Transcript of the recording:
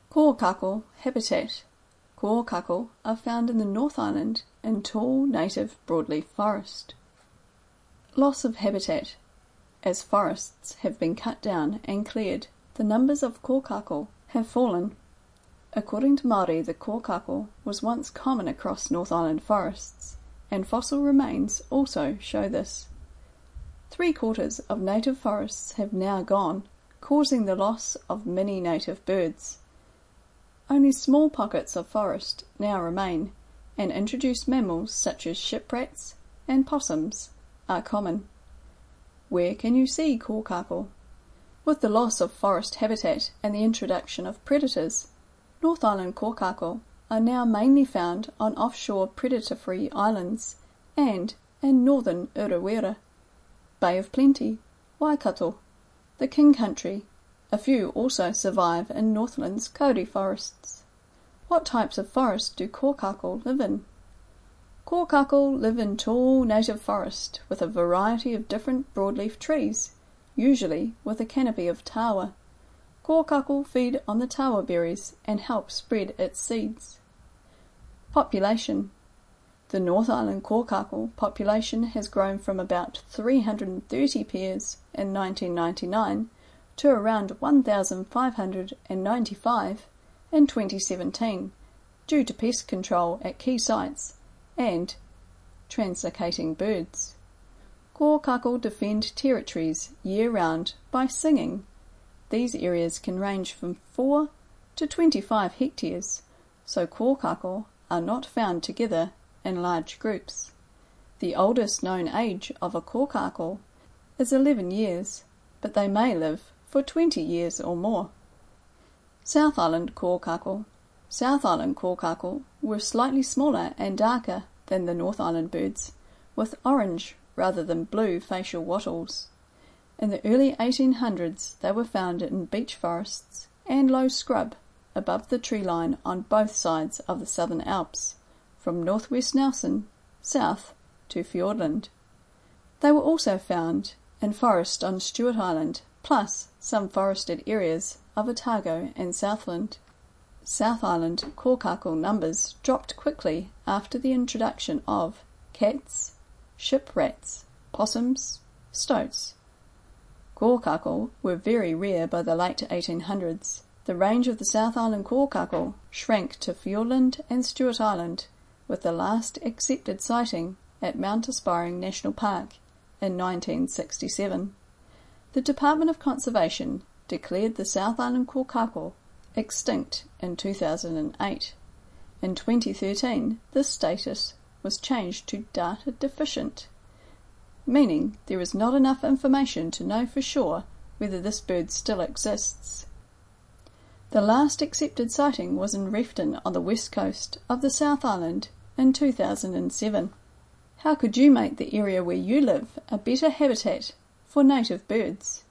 Kōkako habitat. Kōkako are found in the North Island in tall native broadleaf forest. Loss of habitat. As forests have been cut down and cleared, the numbers of kōkako have fallen. According to Māori, the kōkako was once common across North Island forests, and fossil remains also show this. 3/4 of native forests have now gone, causing the loss of many native birds. Only small pockets of forest now remain, and introduced mammals such as shiprats and possums are common. Where can you see kōkako? With the loss of forest habitat and the introduction of predators, North Island kōkako are now mainly found on offshore predator-free islands and in northern Urewera, Bay of Plenty, Waikato, the King Country. A few also survive in Northland's kauri forests. What types of forest do kōkako live in? Kōkako live in tall native forest with a variety of different broadleaf trees, usually with a canopy of tawa. Kōkako feed on the tawa berries and help spread its seeds. Population. The North Island kōkako population has grown from about 330 pairs in 1999 to around 1,595 in 2017, due to pest control at key sites and translocating birds. Kōkako defend territories year-round by singing. These areas can range from 4 to 25 hectares, so kōkako are not found together in large groups. The oldest known age of a kōkako is 11 years, but they may live for 20 years or more. South Island kōkako. South Island kōkako were slightly smaller and darker than the North Island birds, with orange rather than blue facial wattles. In the early 1800s they were found in beech forests and low scrub above the tree line on both sides of the Southern Alps, from northwest Nelson south to Fiordland. They were also found in forest on Stewart Island, plus some forested areas of Otago and Southland. South Island kōkako numbers dropped quickly after the introduction of cats, shiprats, possums, stoats. Kōkako were very rare by the late 1800s. The range of the South Island kōkako shrank to Fiordland and Stewart Island, with the last accepted sighting at Mount Aspiring National Park in 1967. The Department of Conservation declared the South Island kōkako extinct in 2008. In 2013, this status was changed to data deficient, meaning there is not enough information to know for sure whether this bird still exists. The last accepted sighting was in Refton on the west coast of the South Island in 2007. How could you make the area where you live a better habitat for native birds?